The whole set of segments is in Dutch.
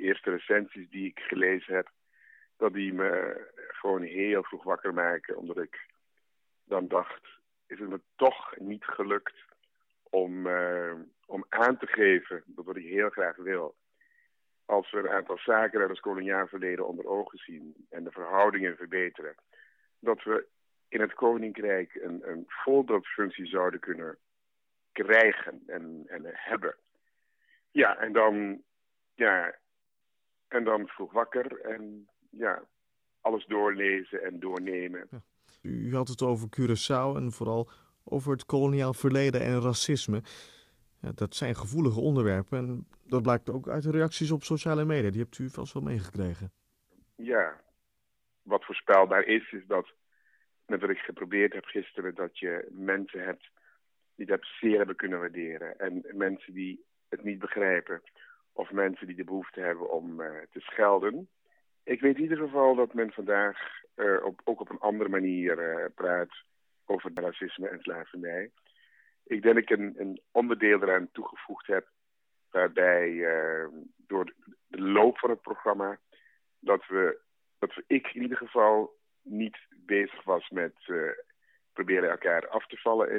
eerste recensies die ik gelezen heb, dat die me gewoon heel vroeg wakker maken. Omdat ik dan dacht, is het me toch niet gelukt om aan te geven, dat wat ik heel graag wil. Als we een aantal zaken uit het koloniaal verleden onder ogen zien en de verhoudingen verbeteren, dat we in het Koninkrijk een voorbeeldfunctie zouden kunnen krijgen en hebben. En dan vroeg wakker en alles doorlezen en doornemen. Ja. U had het over Curaçao en vooral over het koloniaal verleden en racisme. Ja, dat zijn gevoelige onderwerpen en dat blijkt ook uit de reacties op sociale media. Die hebt u vast wel meegekregen. Ja, wat voorspelbaar is dat, net wat ik geprobeerd heb gisteren, dat je mensen hebt die dat zeer hebben kunnen waarderen. En mensen die het niet begrijpen. Of mensen die de behoefte hebben om te schelden. Ik weet in ieder geval dat men vandaag ook op een andere manier praat over racisme en slavernij. Ik denk dat ik een onderdeel eraan toegevoegd heb, waarbij door de loop van het programma dat ik in ieder geval niet bezig was met proberen elkaar af te vallen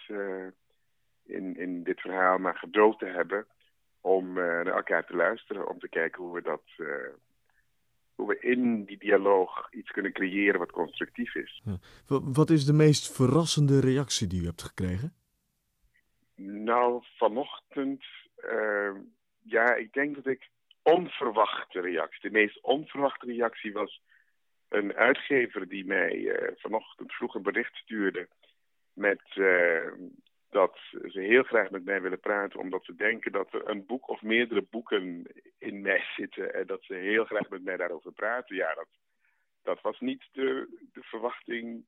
in dit verhaal, maar geduld te hebben om naar elkaar te luisteren, om te kijken hoe we in die dialoog iets kunnen creëren wat constructief is. Ja. Wat is de meest verrassende reactie die u hebt gekregen? Nou, vanochtend, ik denk dat ik de meest onverwachte reactie was een uitgever die mij vanochtend vroeg een bericht stuurde met dat ze heel graag met mij willen praten, omdat ze denken dat er een boek of meerdere boeken in mij zitten en dat ze heel graag met mij daarover praten. Ja, dat was niet de verwachting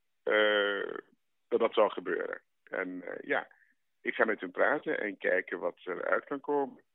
dat zou gebeuren. En ik ga met hen praten en kijken wat eruit kan komen.